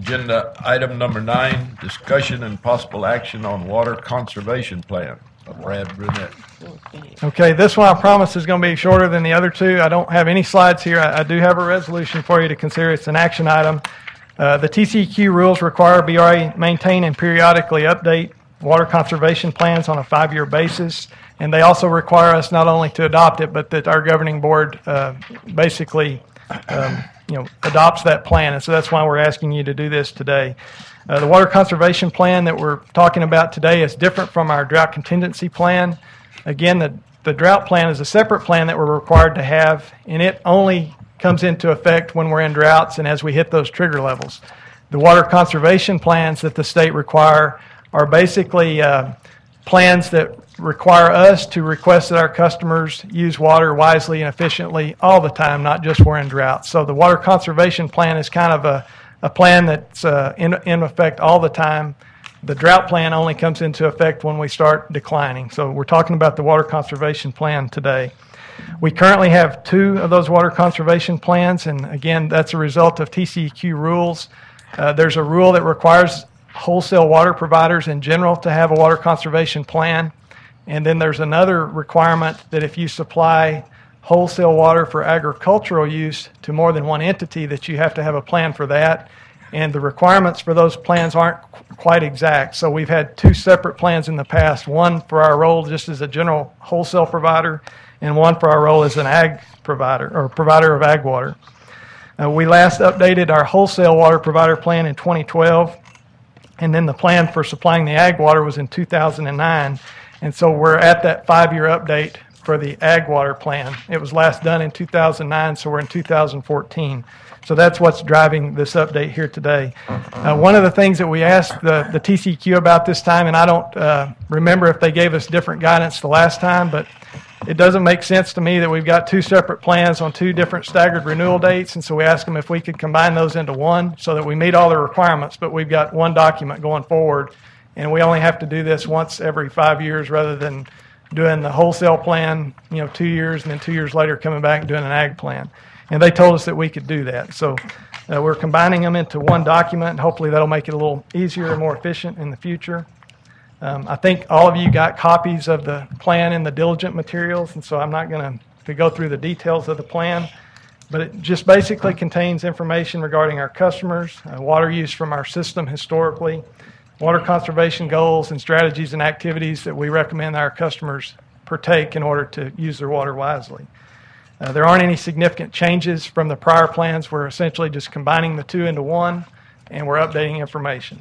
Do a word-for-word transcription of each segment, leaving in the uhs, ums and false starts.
Agenda item number nine, discussion and possible action on water conservation plan. Brad Brunette. Okay, this one I promise is going to be shorter than the other two. I don't have any slides here. I, I do have a resolution for you to consider. It's an action item. Uh, the T C E Q rules require B R A maintain and periodically update water conservation plans on a five-year basis, and they also require us not only to adopt it, but that our governing board uh, basically um, you know, adopts that plan, and so that's why we're asking you to do this today. Uh, the water conservation plan that we're talking about today is different from our drought contingency plan. Again, the, the drought plan is a separate plan that we're required to have, and it only comes into effect when we're in droughts and as we hit those trigger levels. The water conservation plans that the state require are basically uh, plans that require us to request that our customers use water wisely and efficiently all the time, not just when we're in drought. So the water conservation plan is kind of a a plan that's uh, in, in effect all the time. The drought plan only comes into effect when we start declining. So we're talking about the water conservation plan today. We currently have two of those water conservation plans, and again, that's a result of T C E Q rules. Uh, there's a rule that requires wholesale water providers in general to have a water conservation plan, and then there's another requirement that if you supply wholesale water for agricultural use to more than one entity, that you have to have a plan for that. And the requirements for those plans aren't qu- quite exact. So we've had two separate plans in the past, one for our role just as a general wholesale provider and one for our role as an ag provider or provider of ag water. Uh, we last updated our wholesale water provider plan in twenty twelve, and then the plan for supplying the ag water was in two thousand nine. And so we're at that five-year update for the ag water plan. It was last done in two thousand nine, so we're in two thousand fourteen. So that's what's driving this update here today. Uh, one of the things that we asked the, the T C E Q about this time, and I don't uh, remember if they gave us different guidance the last time, but it doesn't make sense to me that we've got two separate plans on two different staggered renewal dates, and so we asked them if we could combine those into one so that we meet all the requirements, but we've got one document going forward, and we only have to do this once every five years rather than doing the wholesale plan, you know, two years and then two years later coming back and doing an ag plan. And they told us that we could do that. So uh, we're combining them into one document, and hopefully that'll make it a little easier and more efficient in the future. Um, I think all of you got copies of the plan in the diligent materials, and so I'm not going to go through the details of the plan, but it just basically contains information regarding our customers, uh, water use from our system historically, water conservation goals and strategies and activities that we recommend our customers partake in order to use their water wisely. Uh, there aren't any significant changes from the prior plans. We're essentially just combining the two into one, and we're updating information.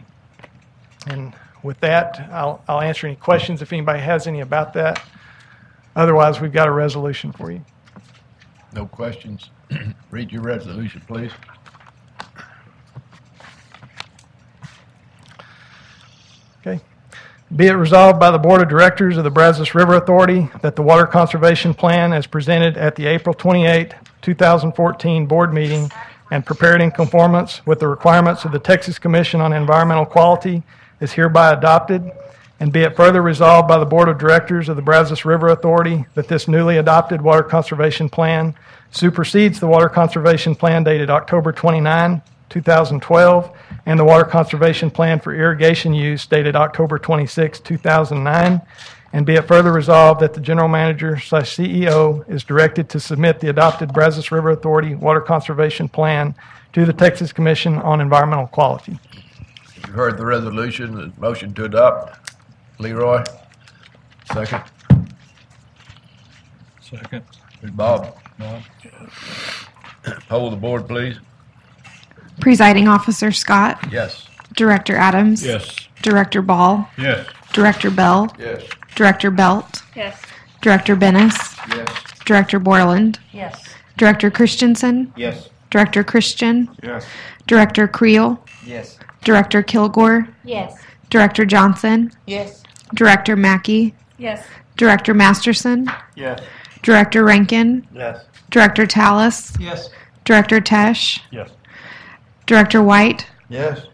And with that, I'll, I'll answer any questions if anybody has any about that. Otherwise, we've got a resolution for you. No questions. Read your resolution, please. Okay. Be it resolved by the Board of Directors of the Brazos River Authority that the Water Conservation Plan as presented at the April twenty-eighth, two thousand fourteen board meeting and prepared in conformance with the requirements of the Texas Commission on Environmental Quality is hereby adopted, and be it further resolved by the Board of Directors of the Brazos River Authority that this newly adopted Water Conservation Plan supersedes the Water Conservation Plan dated October twenty-ninth, two thousand twelve, and the Water Conservation Plan for irrigation use dated October twenty-sixth, two thousand nine, and be it further resolved that the General Manager slash C E O is directed to submit the adopted Brazos River Authority Water Conservation Plan to the Texas Commission on Environmental Quality. You heard the resolution, the motion to adopt. Leroy, second. Second. Bob. Bob. Poll the board, please. Presiding Officer Scott, Yes. Director Adams, Yes. Director Ball, Yes. Director Bell, Yes. Director Belt, Yes. Director Bennis, Yes. Director Borland, Yes. Director Christensen, Yes. Director Christian, Yes. Director Creel, Yes. Director Kilgore, Yes. Director Johnson, Yes. Director Mackey, Yes. Director Masterson, Yes. Director Rankin, Yes. Director Tallis, Yes. Director Tesh, Yes. Director White, Yes.